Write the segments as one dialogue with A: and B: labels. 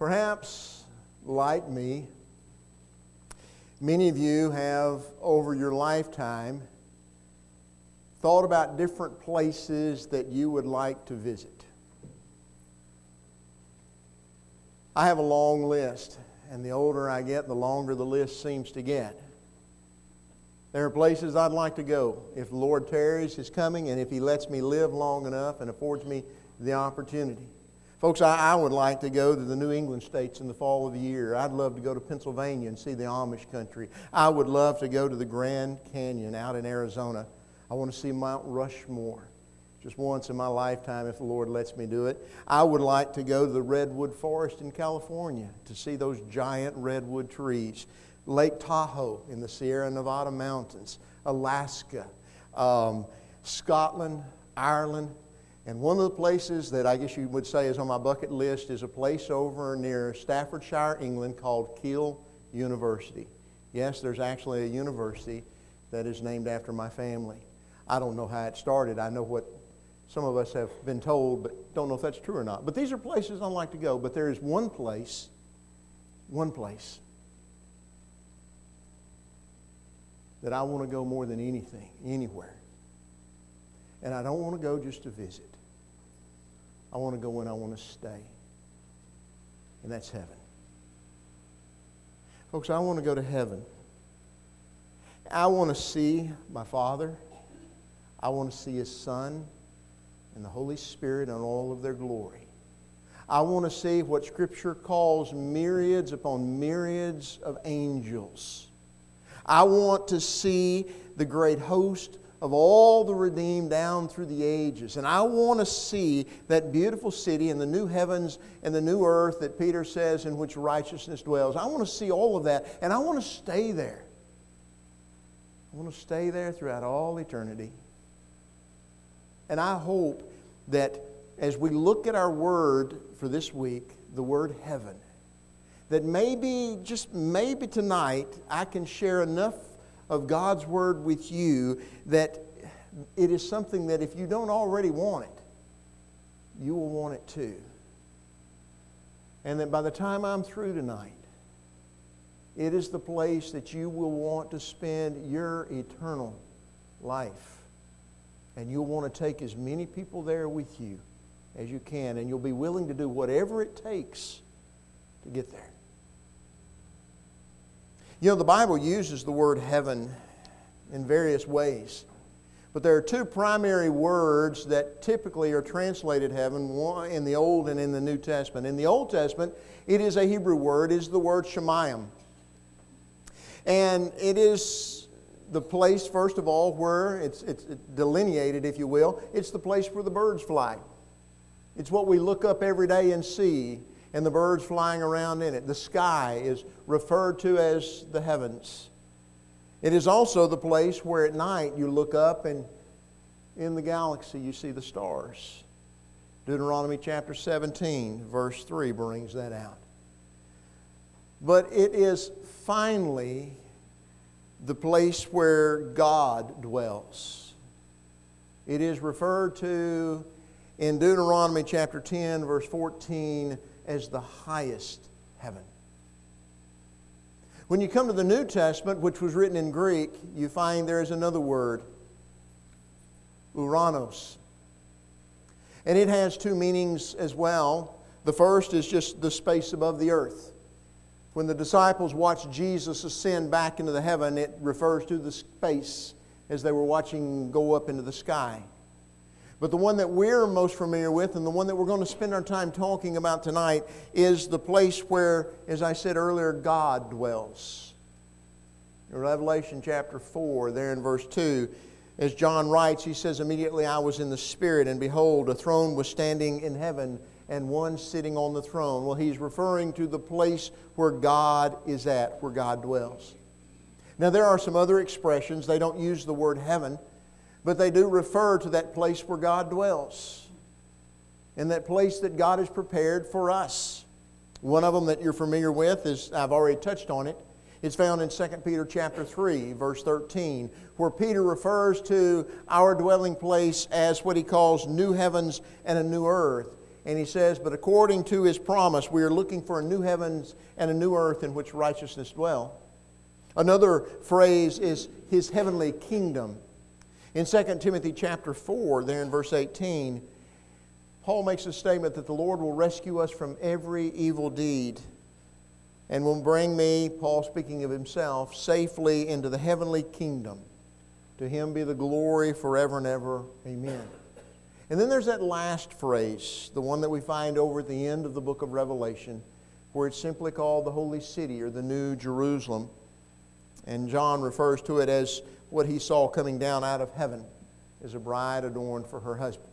A: Perhaps, like me, many of you have, over your lifetime, thought about different places that you would like to visit. I have a long list, and the older I get, the longer the list seems to get. There are places I'd like to go if the Lord tarries His coming and if He lets me live long enough and affords me the opportunity. Folks, I would like to go to the New England states in the fall of the year. I'd love to go to Pennsylvania and see the Amish country. I would love to go to the Grand Canyon out in Arizona. I want to see Mount Rushmore just once in my lifetime if the Lord lets me do it. I would like to go to the Redwood Forest in California to see those giant redwood trees. Lake Tahoe in the Sierra Nevada mountains, Alaska, Scotland, Ireland. And one of the places that I guess you would say is on my bucket list is a place over near Staffordshire, England called Keele University. Yes, there's actually a university that is named after my family. I don't know how it started. I know what some of us have been told, but don't know if that's true or not. But these are places I'd like to go. But there is one place that I want to go more than anything, anywhere. And I don't want to go just to visit. I want to go and I want to stay. And that's heaven. Folks, I want to go to heaven. I want to see my Father. I want to see His Son and the Holy Spirit in all of their glory. I want to see what Scripture calls myriads upon myriads of angels. I want to see the great host of all the redeemed down through the ages. And I want to see that beautiful city and the new heavens and the new earth that Peter says in which righteousness dwells. I want to see all of that, and I want to stay there. I want to stay there throughout all eternity. And I hope that as we look at our word for this week, the word heaven, that maybe, just maybe tonight, I can share enough of God's Word with you that it is something that if you don't already want it, you will want it too. And that by the time I'm through tonight, it is the place that you will want to spend your eternal life. And you'll want to take as many people there with you as you can, and you'll be willing to do whatever it takes to get there. You know, the Bible uses the word heaven in various ways. But there are two primary words that typically are translated heaven, one in the Old and in the New Testament. In the Old Testament, it is a Hebrew word. It is the word Shemayim. And it is the place, first of all, where it's delineated, if you will. It's the place where the birds fly. It's what we look up every day and see, and the birds flying around in it. The sky is referred to as the heavens. It is also the place where at night you look up and in the galaxy you see the stars. Deuteronomy chapter 17, verse 3 brings that out. But it is finally the place where God dwells. It is referred to in Deuteronomy chapter 10, verse 14, as the highest heaven. When you come to the New Testament, which was written in Greek, you find there is another word, Uranos. And it has two meanings as well. The first is just the space above the earth. When the disciples watched Jesus ascend back into the heaven, it refers to the space as they were watching go up into the sky. But the one that we're most familiar with and the one that we're going to spend our time talking about tonight is the place where, as I said earlier, God dwells. In Revelation chapter 4, there in verse 2, as John writes, he says, "Immediately I was in the Spirit, and behold, a throne was standing in heaven, and one sitting on the throne." Well, he's referring to the place where God is at, where God dwells. Now, there are some other expressions. They don't use the word heaven, but they do refer to that place where God dwells, and that place that God has prepared for us. One of them that you're familiar with is, I've already touched on it. It's found in 2 Peter chapter 3, verse 13, where Peter refers to our dwelling place as what he calls new heavens and a new earth. And he says, but according to His promise, we are looking for a new heavens and a new earth in which righteousness dwell. Another phrase is His heavenly kingdom. In 2 Timothy chapter 4, there in verse 18, Paul makes a statement that the Lord will rescue us from every evil deed and will bring me, Paul speaking of himself, safely into the heavenly kingdom. To Him be the glory forever and ever. Amen. And then there's that last phrase, the one that we find over at the end of the book of Revelation, where it's simply called the Holy City or the New Jerusalem. And John refers to it as what he saw coming down out of heaven as a bride adorned for her husband.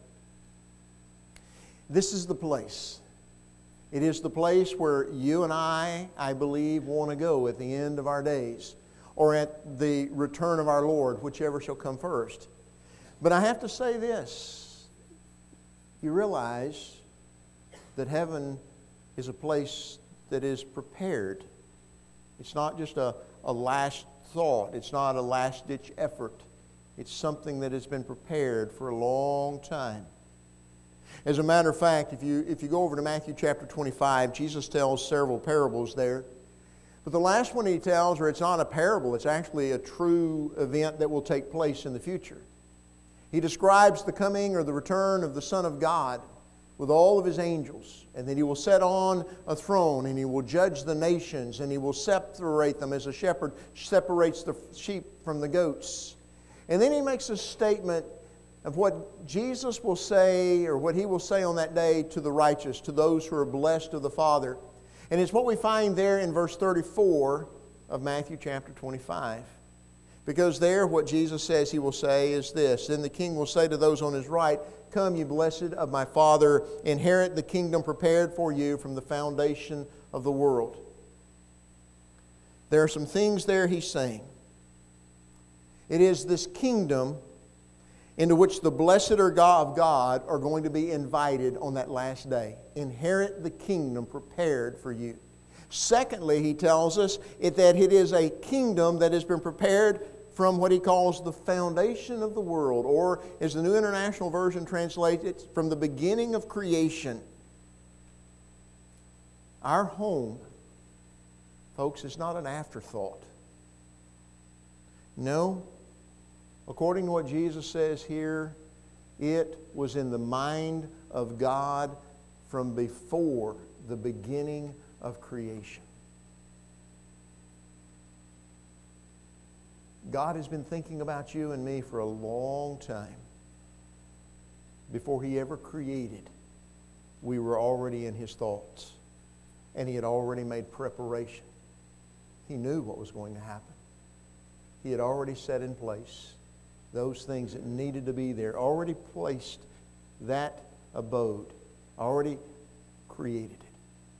A: This is the place. It is the place where you and I believe, want to go at the end of our days or at the return of our Lord, whichever shall come first. But I have to say this. You realize that heaven is a place that is prepared. It's not just a last thought. It's not a last-ditch effort. It's something that has been prepared for a long time. As a matter of fact, if you go over to Matthew chapter 25, Jesus tells several parables there. But the last one He tells, or it's not a parable, it's actually a true event that will take place in the future. He describes the coming or the return of the Son of God with all of His angels, and that He will sit on a throne, and He will judge the nations, and He will separate them as a shepherd separates the sheep from the goats. And then He makes a statement of what Jesus will say, or what He will say on that day to the righteous, to those who are blessed of the Father. And it's what we find there in verse 34 of Matthew chapter 25. Because there what Jesus says He will say is this, then the King will say to those on His right, come, you blessed of my Father, inherit the kingdom prepared for you from the foundation of the world. There are some things there He's saying. It is this kingdom into which the blessed of God are going to be invited on that last day. Inherit the kingdom prepared for you. Secondly, He tells us that it is a kingdom that has been prepared from what He calls the foundation of the world, or as the New International Version translates it, from the beginning of creation. Our home, folks, is not an afterthought. No, according to what Jesus says here, it was in the mind of God from before the beginning of creation. God has been thinking about you and me for a long time. Before He ever created, we were already in His thoughts. And He had already made preparation. He knew what was going to happen. He had already set in place those things that needed to be there. Already placed that abode. Already created it.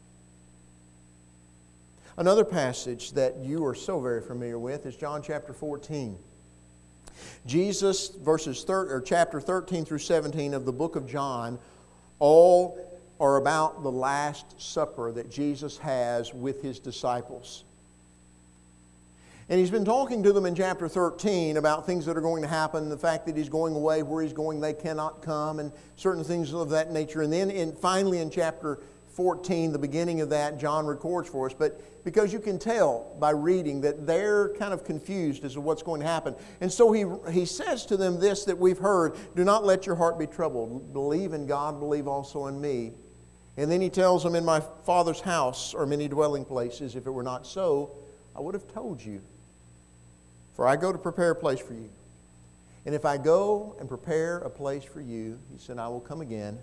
A: Another passage that you are so very familiar with is John chapter 14. Jesus, chapter 13 through 17 of the book of John, all are about the Last Supper that Jesus has with His disciples. And He's been talking to them in chapter 13 about things that are going to happen, the fact that He's going away, where He's going they cannot come, and certain things of that nature. And then finally in chapter 14, the beginning of that, John records for us. But because you can tell by reading that they're kind of confused as to what's going to happen. And so he says to them this that we've heard, do not let your heart be troubled. Believe in God, believe also in me. And then He tells them, in my Father's house are many dwelling places. If it were not so, I would have told you. For I go to prepare a place for you. And if I go and prepare a place for you, He said, I will come again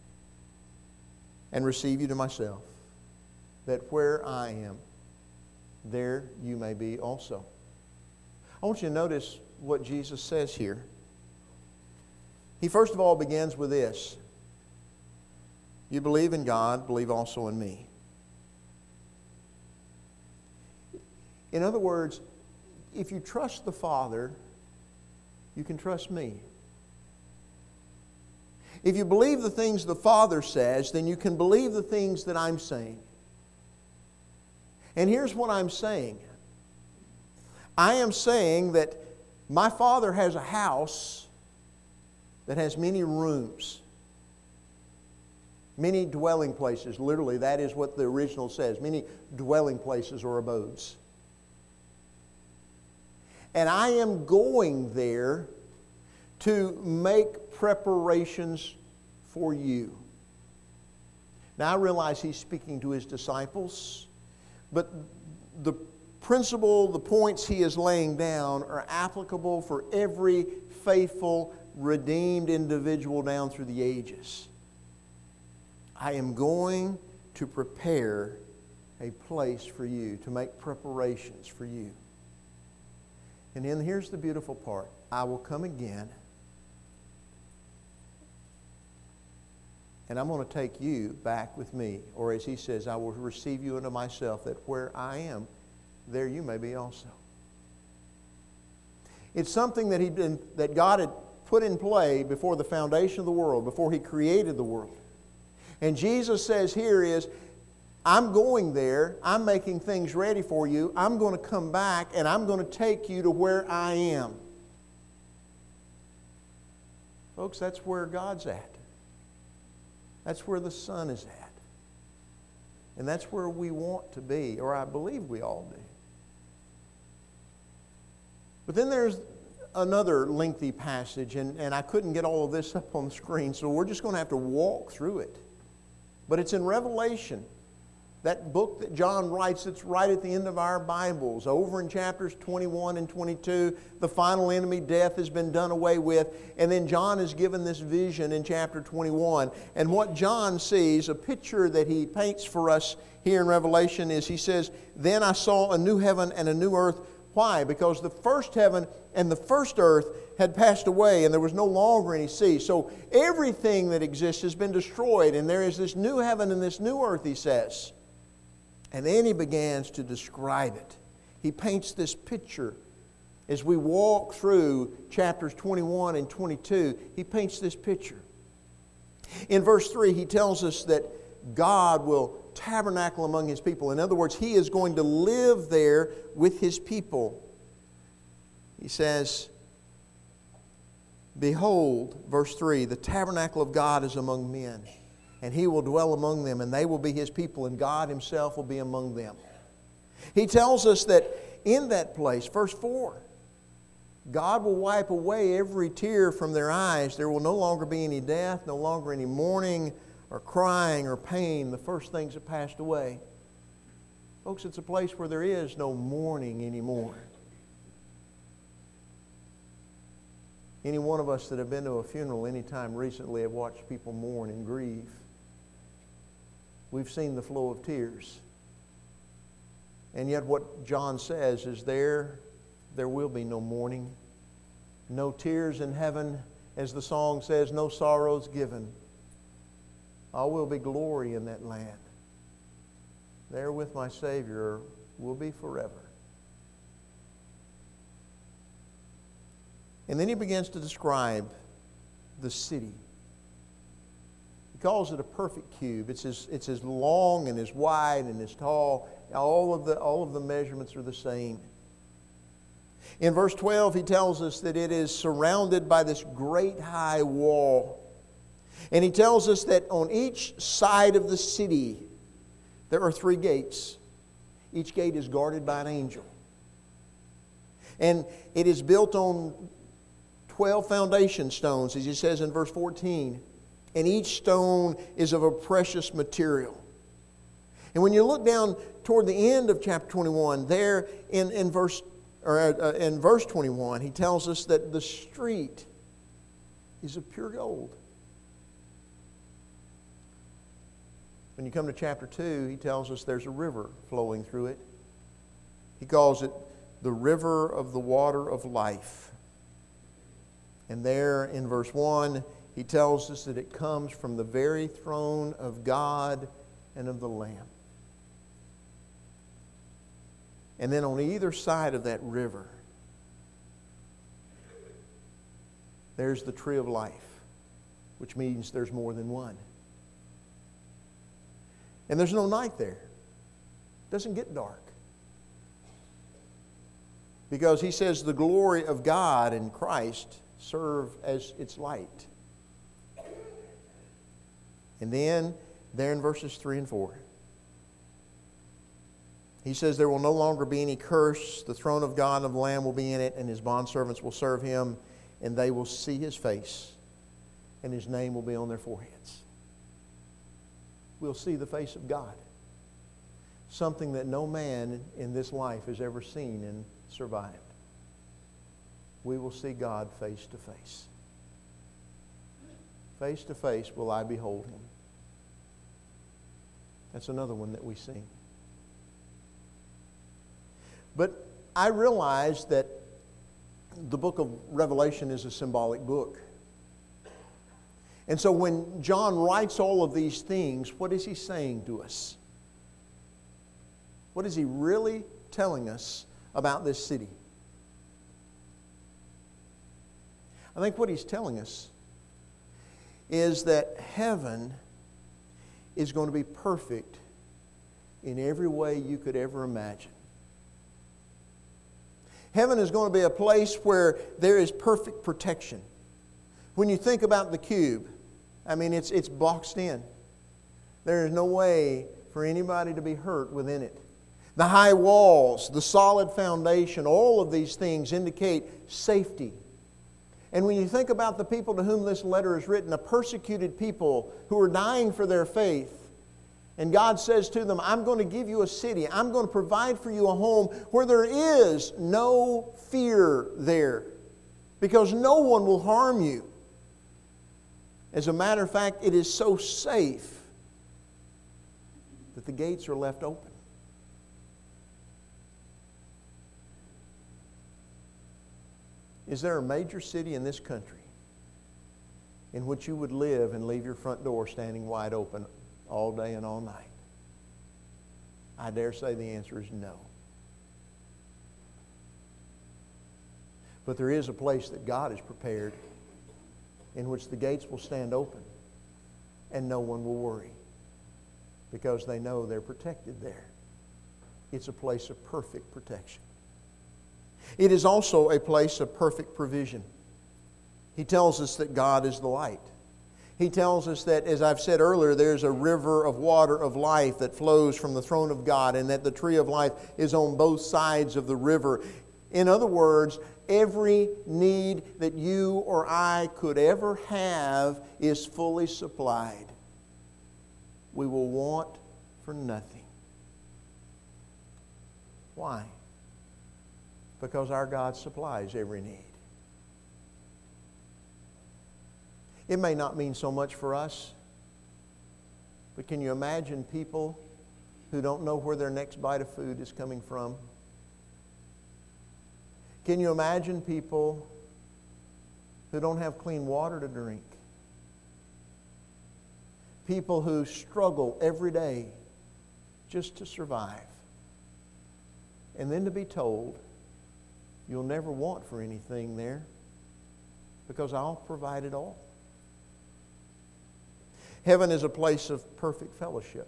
A: and receive you to myself, that where I am, there you may be also. I want you to notice what Jesus says here. He first of all begins with this. You believe in God, believe also in me. In other words, if you trust the Father, you can trust me. If you believe the things the Father says, then you can believe the things that I'm saying. And here's what I'm saying. I am saying that my Father has a house that has many rooms. Many dwelling places. Literally, that is what the original says. Many dwelling places or abodes. And I am going there to make preparations for you. Now, I realize he's speaking to his disciples, but the principle, the points he is laying down are applicable for every faithful, redeemed individual down through the ages. I am going to prepare a place for you, to make preparations for you. And then here's the beautiful part. I will come again, and I'm going to take you back with me. Or as he says, I will receive you unto myself, that where I am, there you may be also. It's something that God had put in play before the foundation of the world, before he created the world. And Jesus says here is, I'm going there, I'm making things ready for you, I'm going to come back and I'm going to take you to where I am. Folks, that's where God's at. That's where the Son is at. And that's where we want to be, or I believe we all do. But then there's another lengthy passage, and I couldn't get all of this up on the screen, so we're just going to have to walk through it. But it's in Revelation, that book that John writes that's right at the end of our Bibles. Over in chapters 21 and 22, the final enemy, death, has been done away with. And then John is given this vision in chapter 21. And what John sees, a picture that he paints for us here in Revelation, is he says, "Then I saw a new heaven and a new earth." Why? Because the first heaven and the first earth had passed away and there was no longer any sea. So everything that exists has been destroyed, and there is this new heaven and this new earth, he says. And then he begins to describe it. He paints this picture. As we walk through chapters 21 and 22, he paints this picture. In verse 3, he tells us that God will tabernacle among his people. In other words, he is going to live there with his people. He says, "Behold," verse 3, "the tabernacle of God is among men, and he will dwell among them, and they will be his people, and God himself will be among them." He tells us that in that place, verse 4, God will wipe away every tear from their eyes. There will no longer be any death, no longer any mourning or crying or pain. The first things have passed away. Folks, it's a place where there is no mourning anymore. Any one of us that have been to a funeral anytime recently have watched people mourn and grieve. We've seen the flow of tears. And yet what John says is there will be no mourning, no tears in heaven, as the song says, no sorrows given. All will be glory in that land. There with my Savior will be forever. And then he begins to describe the city. He calls it a perfect cube. It's as long and as wide and as tall. All of the measurements are the same. In verse 12, he tells us that it is surrounded by this great high wall. And he tells us that on each side of the city, there are 3 gates. Each gate is guarded by an angel. And it is built on 12 foundation stones, as he says in verse 14. And each stone is of a precious material. And when you look down toward the end of chapter 21, there in verse 21, he tells us that the street is of pure gold. When you come to chapter 2, he tells us there's a river flowing through it. He calls it the river of the water of life. And there in verse 1, he tells us that it comes from the very throne of God and of the Lamb. And then on either side of that river, there's the tree of life, which means there's more than one. And there's no night there. It doesn't get dark. Because he says the glory of God in Christ serve as its light. And then there in verses 3 and 4. He says, there will no longer be any curse. The throne of God and of the Lamb will be in it, and His bondservants will serve Him, and they will see His face, and His name will be on their foreheads. We'll see the face of God. Something that no man in this life has ever seen and survived. We will see God face to face. Face to face will I behold Him. That's another one that we sing. But I realize that the book of Revelation is a symbolic book. And so when John writes all of these things, what is he saying to us? What is he really telling us about this city? I think what he's telling us is that heaven is going to be perfect in every way you could ever imagine. Heaven is going to be a place where there is perfect protection. When you think about the cube, I mean, it's boxed in. There is no way for anybody to be hurt within it. The high walls, the solid foundation, all of these things indicate safety. And when you think about the people to whom this letter is written, a persecuted people who are dying for their faith, and God says to them, I'm going to give you a city. I'm going to provide for you a home where there is no fear there, because no one will harm you. As a matter of fact, it is so safe that the gates are left open. Is there a major city in this country in which you would live and leave your front door standing wide open all day and all night? I dare say the answer is no. But there is a place that God has prepared in which the gates will stand open and no one will worry, because they know they're protected there. It's a place of perfect protection. It is also a place of perfect provision. He tells us that God is the light. He tells us that, as I've said earlier, there's a river of water of life that flows from the throne of God, and that the tree of life is on both sides of the river. In other words, every need that you or I could ever have is fully supplied. We will want for nothing. Why? Because our God supplies every need. It may not mean so much for us, but can you imagine people who don't know where their next bite of food is coming from? Can you imagine people who don't have clean water to drink? People who struggle every day just to survive. And then to be told, you'll never want for anything there because I'll provide it all. Heaven is a place of perfect fellowship.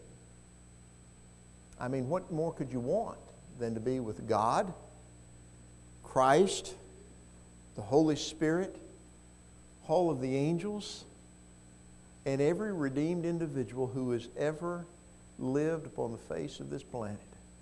A: I mean, what more could you want than to be with God, Christ, the Holy Spirit, all of the angels, and every redeemed individual who has ever lived upon the face of this planet?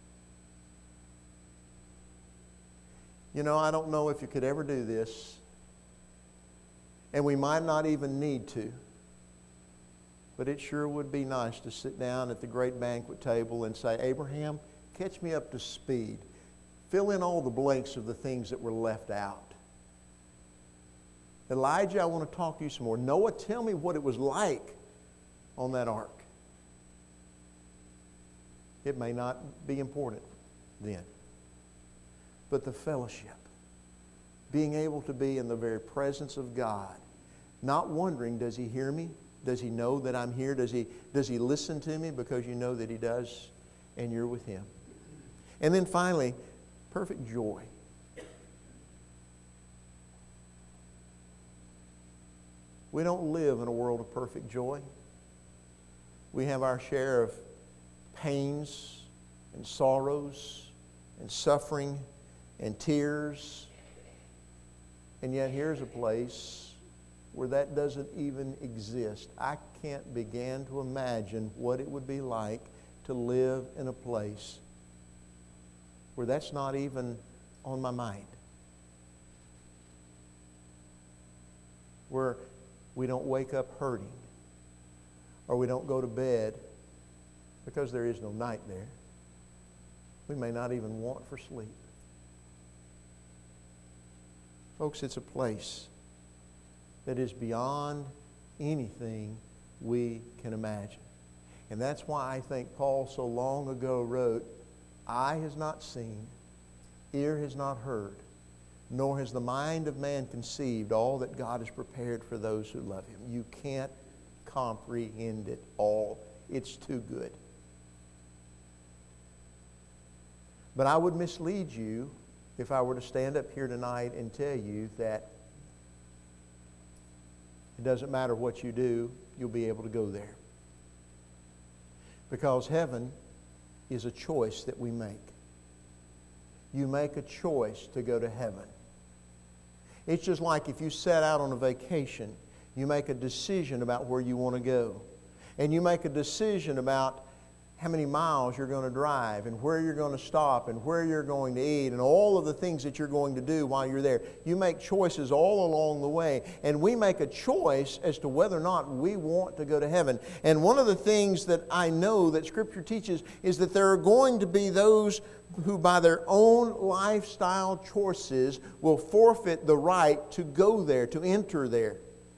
A: You know, I don't know if you could ever do this, and we might not even need to, but it sure would be nice to sit down at the great banquet table and say, Abraham, catch me up to speed. Fill in all the blanks of the things that were left out. Elijah, I want to talk to you some more. Noah, tell me what it was like on that ark. It may not be important then, but the fellowship, being able to be in the very presence of God, not wondering, does He hear me? Does He know that I'm here? Does He listen to me? Because you know that He does, and you're with Him. And then finally, perfect joy. We don't live in a world of perfect joy. We have our share of pains and sorrows and suffering and tears. And yet here's a place where that doesn't even exist. I can't begin to imagine what it would be like to live in a place where that's not even on my mind. Where we don't wake up hurting, or we don't go to bed because there is no night there. We may not even want for sleep. Folks, it's a place that is beyond anything we can imagine. And that's why I think Paul so long ago wrote, "Eye has not seen, ear has not heard, nor has the mind of man conceived all that God has prepared for those who love Him." You can't comprehend it all. It's too good. But I would mislead you if I were to stand up here tonight and tell you that it doesn't matter what you do, you'll be able to go there. Because heaven is a choice that we make. You make a choice to go to heaven. It's just like if you set out on a vacation, you make a decision about where you want to go. And you make a decision about how many miles you're going to drive and where you're going to stop and where you're going to eat and all of the things that you're going to do while you're there. You make choices all along the way. And we make a choice as to whether or not we want to go to heaven. And one of the things that I know that Scripture teaches is that there are going to be those who by their own lifestyle choices will forfeit the right to go there, to enter there.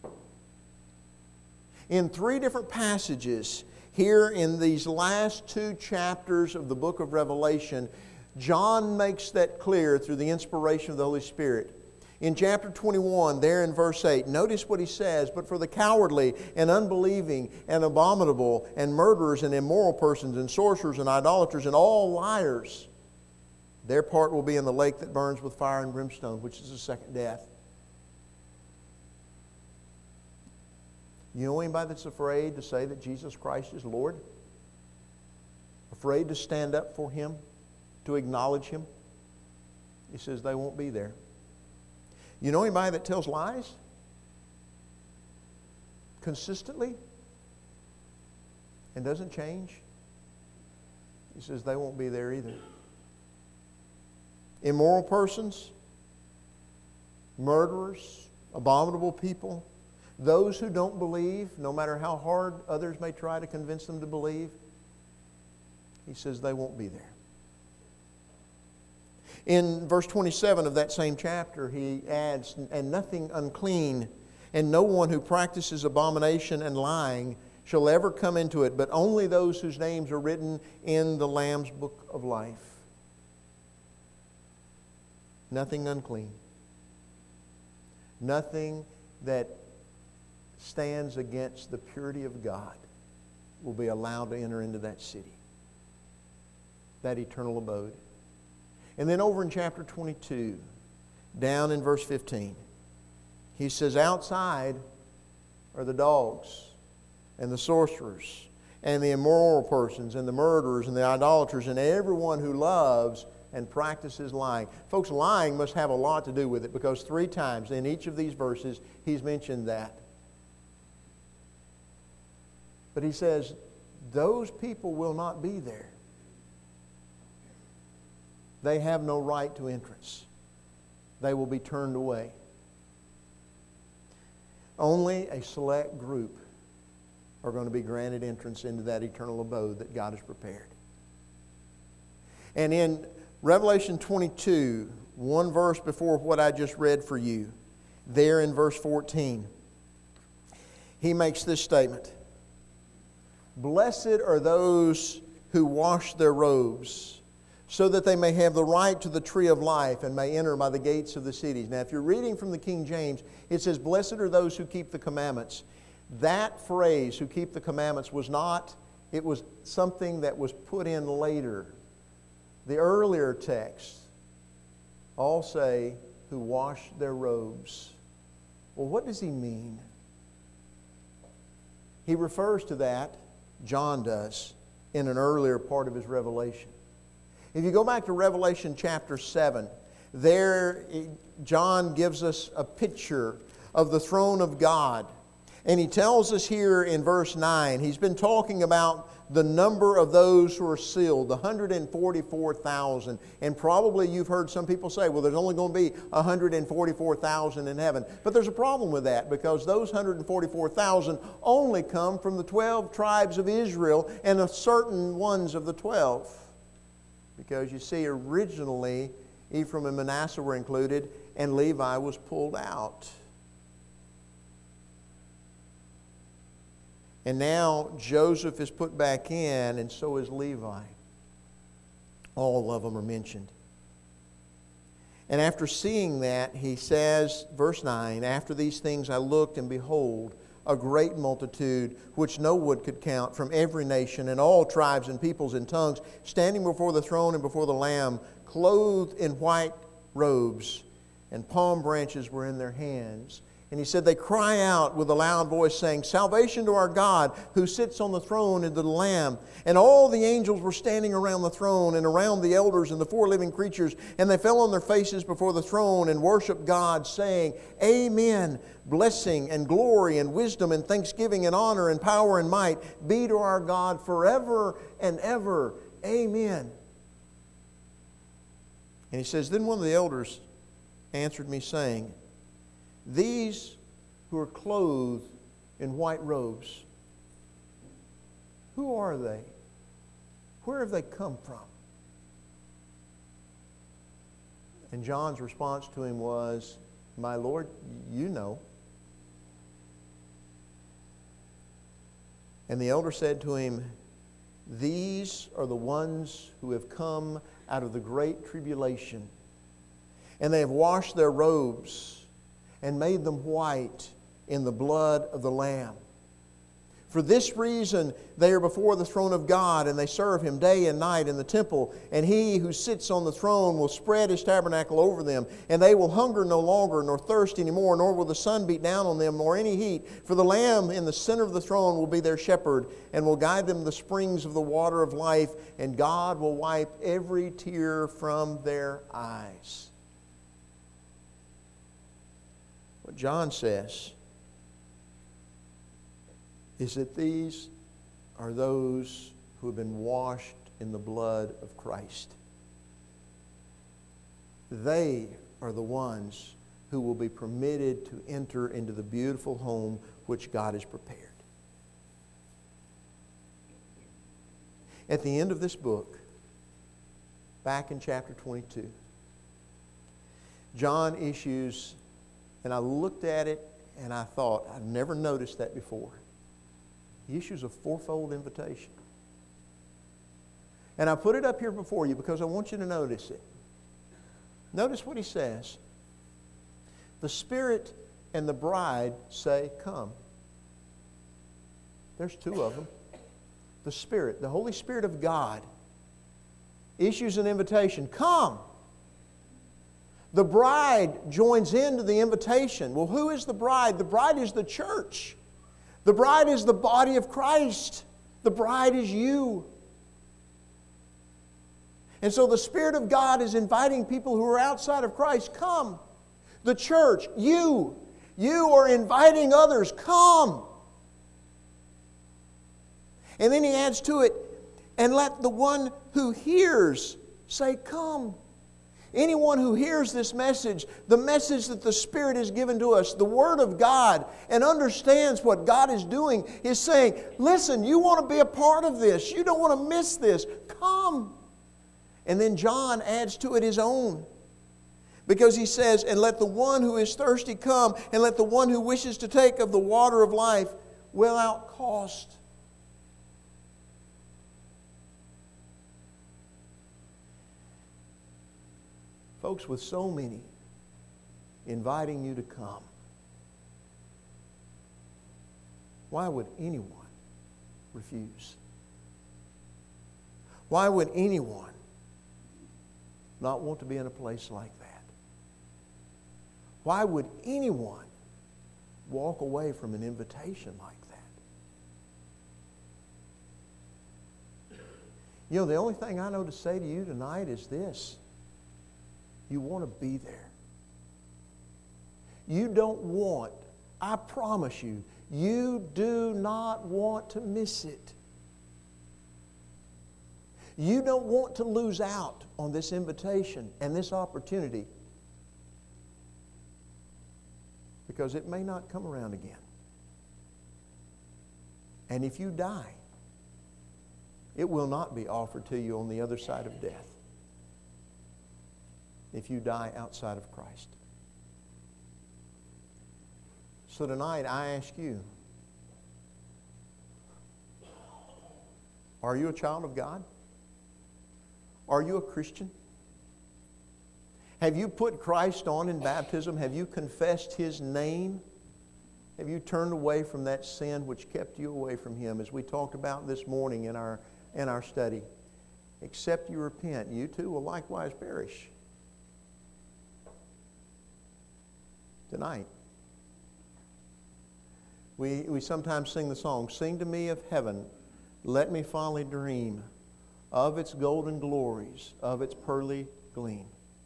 A: In 3 different passages here in these last 2 chapters of the book of Revelation, John makes that clear through the inspiration of the Holy Spirit. In chapter 21, there in verse 8, notice what he says, "But for the cowardly and unbelieving and abominable and murderers and immoral persons and sorcerers and idolaters and all liars, their part will be in the lake that burns with fire and brimstone, which is the second death." You know anybody that's afraid to say that Jesus Christ is Lord? Afraid to stand up for Him, to acknowledge Him? He says they won't be there. You know anybody that tells lies? Consistently? And doesn't change? He says they won't be there either. Immoral persons, murderers, abominable people, those who don't believe, no matter how hard others may try to convince them to believe, he says they won't be there. In verse 27 of that same chapter, he adds, "And nothing unclean, and no one who practices abomination and lying shall ever come into it, but only those whose names are written in the Lamb's book of life." Nothing unclean. Nothing that stands against the purity of God will be allowed to enter into that city, that eternal abode. And then over in chapter 22, down in verse 15, he says, "Outside are the dogs and the sorcerers and the immoral persons and the murderers and the idolaters and everyone who loves and practices lying." Folks, lying must have a lot to do with it, because 3 times in each of these verses he's mentioned that. But he says, those people will not be there. They have no right to entrance. They will be turned away. Only a select group are going to be granted entrance into that eternal abode that God has prepared. And in Revelation 22, 1 verse before what I just read for you, there in verse 14, he makes this statement: "Blessed are those who wash their robes, so that they may have the right to the tree of life and may enter by the gates of the cities." Now, if you're reading from the King James, it says, "Blessed are those who keep the commandments." That phrase, "who keep the commandments," was not, it was something that was put in later. The earlier texts all say, "who wash their robes." Well, what does he mean? He refers to that, John does, in an earlier part of his revelation. If you go back to Revelation chapter 7, there John gives us a picture of the throne of God. And he tells us here in verse 9, he's been talking about the number of those who are sealed, the 144,000. And probably you've heard some people say, well, there's only going to be 144,000 in heaven. But there's a problem with that, because those 144,000 only come from the 12 tribes of Israel and certain ones of the 12. Because you see, originally Ephraim and Manasseh were included, and Levi was pulled out. And now Joseph is put back in, and so is Levi. All of them are mentioned. And after seeing that, he says, verse 9, after these things I looked, and behold, a great multitude, which no one could count, from every nation and all tribes and peoples and tongues, standing before the throne and before the Lamb, clothed in white robes, and palm branches were in their hands. And he said, they cry out with a loud voice, saying, salvation to our God, who sits on the throne, and to the Lamb. And all the angels were standing around the throne, and around the elders and the four living creatures. And they fell on their faces before the throne, and worshiped God, saying, Amen. Blessing and glory and wisdom and thanksgiving and honor and power and might be to our God forever and ever. Amen. And he says, then one of the elders answered me, saying, these who are clothed in white robes, who are they? Where have they come from? And John's response to him was, my Lord, you know. And the elder said to him, these are the ones who have come out of the great tribulation, and they have washed their robes and made them white in the blood of the Lamb. For this reason they are before the throne of God, and they serve Him day and night in the temple. And He who sits on the throne will spread His tabernacle over them, and they will hunger no longer, nor thirst any more, nor will the sun beat down on them, nor any heat. For the Lamb in the center of the throne will be their shepherd, and will guide them to the springs of the water of life, and God will wipe every tear from their eyes. What John says is that these are those who have been washed in the blood of Christ. They are the ones who will be permitted to enter into the beautiful home which God has prepared. At the end of this book, back in chapter 22, John issues, and I looked at it and I thought, I've never noticed that before. He issues a fourfold invitation. And I put it up here before you because I want you to notice it. Notice what he says. The Spirit and the bride say, come. There's two of them. The Spirit, the Holy Spirit of God, issues an invitation. Come. The bride joins into the invitation. Well, who is the bride? The bride is the church. The bride is the body of Christ. The bride is you. And so the Spirit of God is inviting people who are outside of Christ, come. The church, you are inviting others, come. And then he adds to it, and let the one who hears say, come. Anyone who hears this message, the message that the Spirit has given to us, the Word of God, and understands what God is doing, is saying, listen, you want to be a part of this. You don't want to miss this. Come. And then John adds to it his own. Because he says, and let the one who is thirsty come, and let the one who wishes to take of the water of life without cost. Folks, with so many inviting you to come, why would anyone refuse? Why would anyone not want to be in a place like that? Why would anyone walk away from an invitation like that? You know, the only thing I know to say to you tonight is this. You want to be there. You don't want, I promise you, you do not want to miss it. You don't want to lose out on this invitation and this opportunity because it may not come around again. And if you die, it will not be offered to you on the other side of death if you die outside of Christ. So tonight I ask you, are you a child of God? Are you a Christian? Have you put Christ on in baptism? Have you confessed His name? Have you turned away from that sin which kept you away from Him, as we talked about this morning in our study? Except you repent, you too will likewise perish. Tonight, we sometimes sing the song, "Sing to me of heaven, let me fondly dream of its golden glories, of its pearly gleam."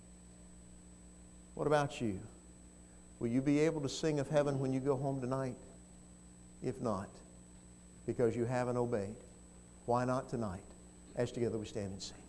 A: What about you? Will you be able to sing of heaven when you go home tonight? If not, because you haven't obeyed, why not tonight? As together we stand and sing.